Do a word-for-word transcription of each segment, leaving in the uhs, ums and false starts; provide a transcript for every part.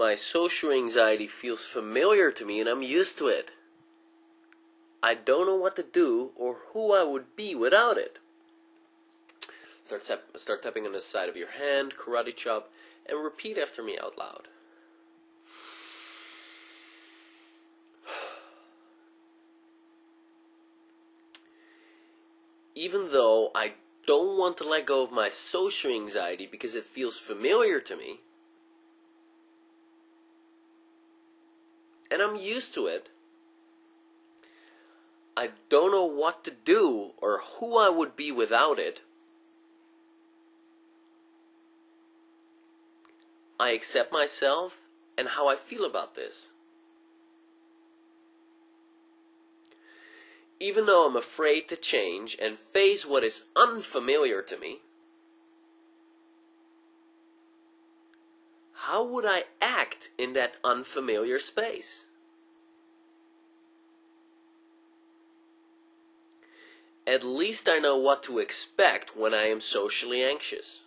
my social anxiety feels familiar to me and I'm used to it. I don't know what to do or who I would be without it. Start, tap- start tapping on the side of your hand, karate chop, and repeat after me out loud. Even though I don't want to let go of my social anxiety because it feels familiar to me, and I'm used to it, I don't know what to do or who I would be without it. I accept myself and how I feel about this. Even though I'm afraid to change and face what is unfamiliar to me, how would I act in that unfamiliar space? At least I know what to expect when I am socially anxious.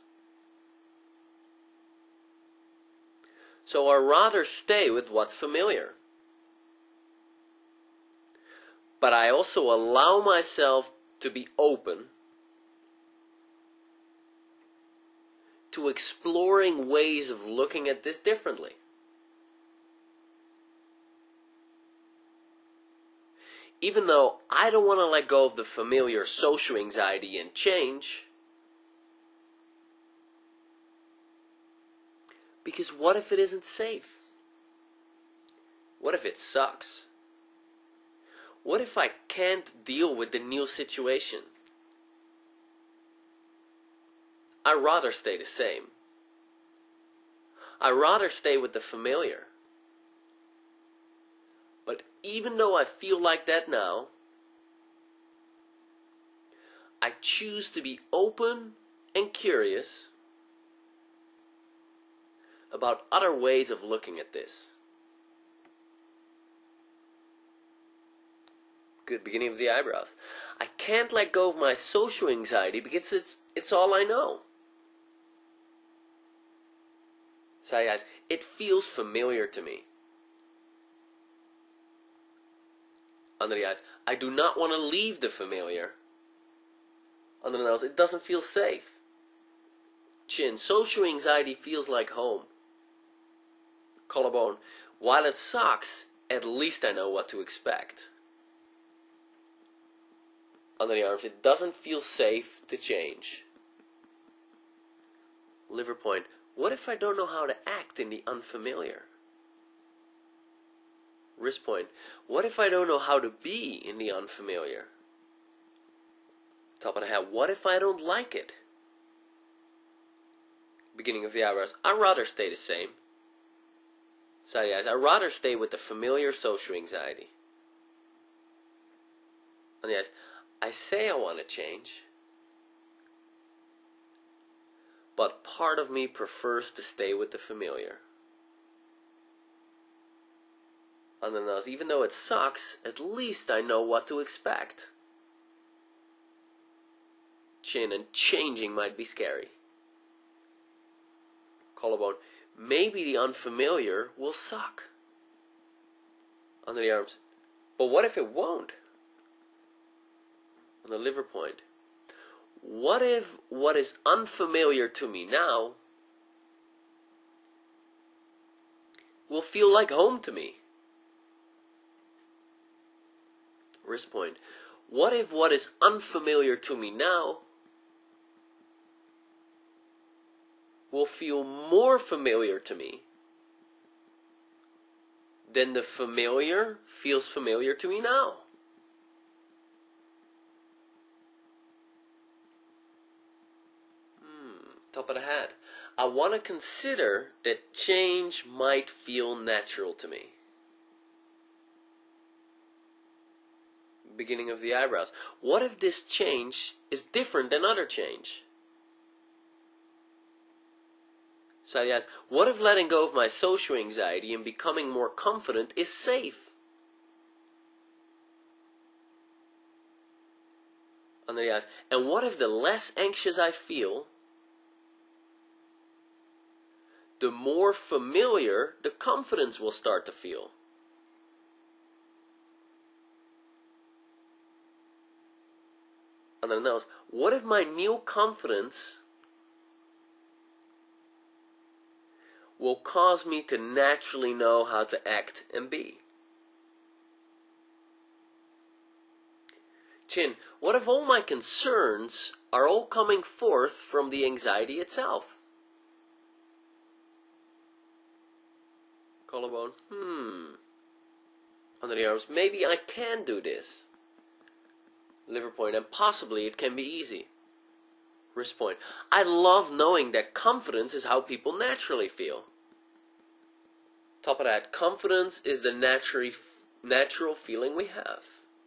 So I'd rather stay with what's familiar. But I also allow myself to be open to exploring ways of looking at this differently. Even though I don't want to let go of the familiar social anxiety and change, because what if it isn't safe? What if it sucks? What if I can't deal with the new situation? I'd rather stay the same. I'd rather stay with the familiar. But even though I feel like that now, I choose to be open and curious about other ways of looking at this. Good, beginning of the eyebrows. I can't let go of my social anxiety because it's it's all I know. Side eyes. It feels familiar to me. Under the eyes. I do not want to leave the familiar. Under the nose. It doesn't feel safe. Chin. Social anxiety feels like home. Collarbone. While it sucks, at least I know what to expect. Under the arms, it doesn't feel safe to change. Liver point. What if I don't know how to act in the unfamiliar? Wrist point. What if I don't know how to be in the unfamiliar? Top of the head. What if I don't like it? Beginning of the eyebrows. I'd rather stay the same. Side of the eyes. I'd rather stay with the familiar social anxiety. On the eyes. I say I want to change, but part of me prefers to stay with the familiar. On the nose, even though it sucks, at least I know what to expect. Chin, and changing might be scary. Collarbone, maybe the unfamiliar will suck. Under the arms, but what if it won't? On the liver point. What if what is unfamiliar to me now will feel like home to me? Wrist point. What if what is unfamiliar to me now will feel more familiar to me than the familiar feels familiar to me now? Top of the head. I want to consider that change might feel natural to me. Beginning of the eyebrows. What if this change is different than other change? Side of the eyes. What if letting go of my social anxiety and becoming more confident is safe? Under the eyes. And what if the less anxious I feel, the more familiar the confidence will start to feel. And then else, what if my new confidence will cause me to naturally know how to act and be? Chin, what if all my concerns are all coming forth from the anxiety itself? Collarbone, hmm. Under the arms, maybe I can do this. Liver point, and possibly it can be easy. Wrist point, I love knowing that confidence is how people naturally feel. Top of that, confidence is the naturally, natural feeling we have.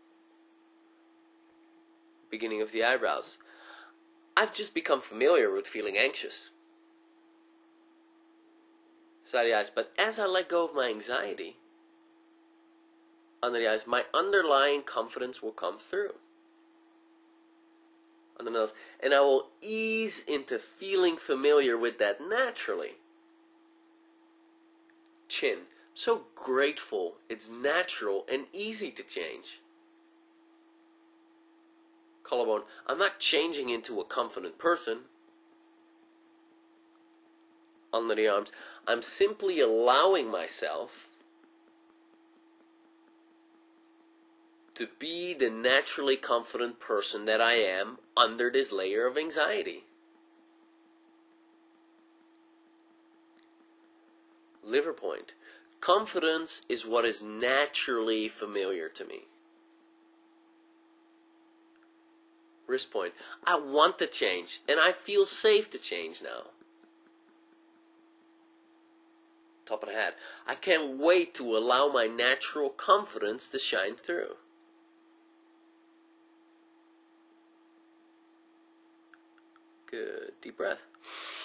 Beginning of the eyebrows, I've just become familiar with feeling anxious. Side of the eyes, but as I let go of my anxiety, under the eyes, my underlying confidence will come through. Under the nose, and I will ease into feeling familiar with that naturally. Chin, so grateful it's natural and easy to change. Collarbone, I'm not changing into a confident person. Under the arms, I'm simply allowing myself to be the naturally confident person that I am under this layer of anxiety. Liver point, confidence is what is naturally familiar to me. Wrist point, I want to change, and I feel safe to change now. Top of the head, I can't wait to allow my natural confidence to shine through. Good. Deep breath.